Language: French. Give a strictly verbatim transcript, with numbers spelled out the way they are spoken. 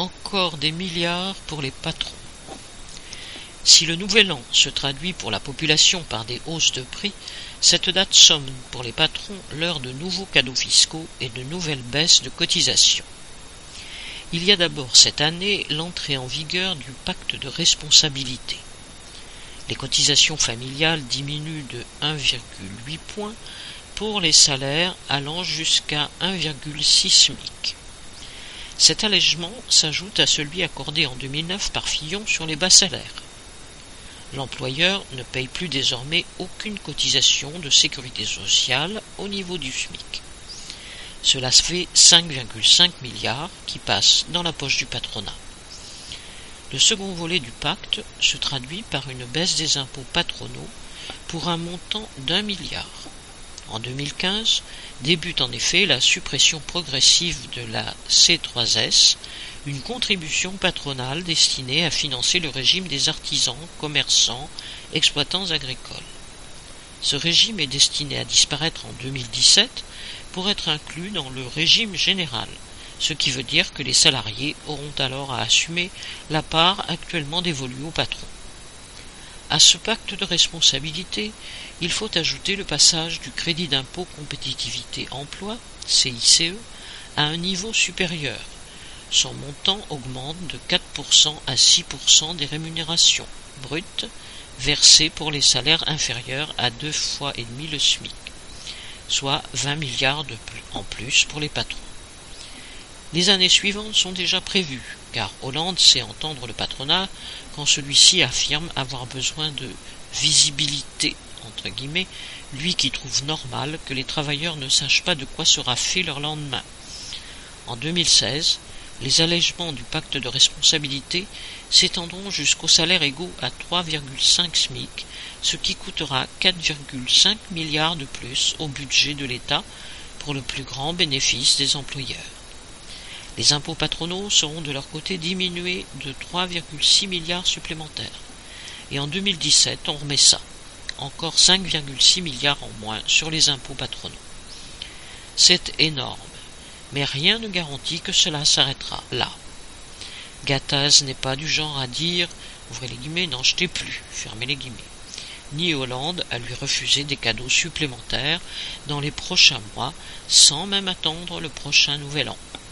encore des milliards pour les patrons. Si le nouvel an se traduit pour la population par des hausses de prix, cette date sonne pour les patrons l'heure de nouveaux cadeaux fiscaux et de nouvelles baisses de cotisations. Il y a d'abord cette année l'entrée en vigueur du pacte de responsabilité. Les cotisations familiales diminuent de un virgule huit points pour les salaires allant jusqu'à un virgule six SMIC. Cet allègement s'ajoute à celui accordé en deux mille neuf par Fillon sur les bas salaires. L'employeur ne paye plus désormais aucune cotisation de sécurité sociale au niveau du SMIC. Cela fait cinq virgule cinq milliards qui passent dans la poche du patronat. Le second volet du pacte se traduit par une baisse des impôts patronaux pour un montant d'un milliard. En deux mille quinze, débute en effet la suppression progressive de la C trois S, une contribution patronale destinée à financer le régime des artisans, commerçants, exploitants agricoles. Ce régime est destiné à disparaître en deux mille dix-sept pour être inclus dans le régime général, ce qui veut dire que les salariés auront alors à assumer la part actuellement dévolue aux patrons. À ce pacte de responsabilité, il faut ajouter le passage du crédit d'impôt compétitivité emploi, C I C E, à un niveau supérieur. Son montant augmente de quatre pour cent à six pour cent des rémunérations brutes versées pour les salaires inférieurs à deux fois et demi le SMIC, soit vingt milliards de plus en plus pour les patrons. Les années suivantes sont déjà prévues, car Hollande sait entendre le patronat quand celui-ci affirme avoir besoin de visibilité, entre guillemets, lui qui trouve normal que les travailleurs ne sachent pas de quoi sera fait leur lendemain. En deux mille seize, les allègements du pacte de responsabilité s'étendront jusqu'aux salaires égaux à trois virgule cinq SMIC, ce qui coûtera quatre virgule cinq milliards de plus au budget de l'État pour le plus grand bénéfice des employeurs. Les impôts patronaux seront de leur côté diminués de trois virgule six milliards supplémentaires. Et en deux mille dix-sept, on remet ça. Encore cinq virgule six milliards en moins sur les impôts patronaux. C'est énorme, mais rien ne garantit que cela s'arrêtera là. Gattaz n'est pas du genre à dire, ouvrez les guillemets, n'en jetez plus, fermez les guillemets, ni Hollande à lui refuser des cadeaux supplémentaires dans les prochains mois, sans même attendre le prochain nouvel an.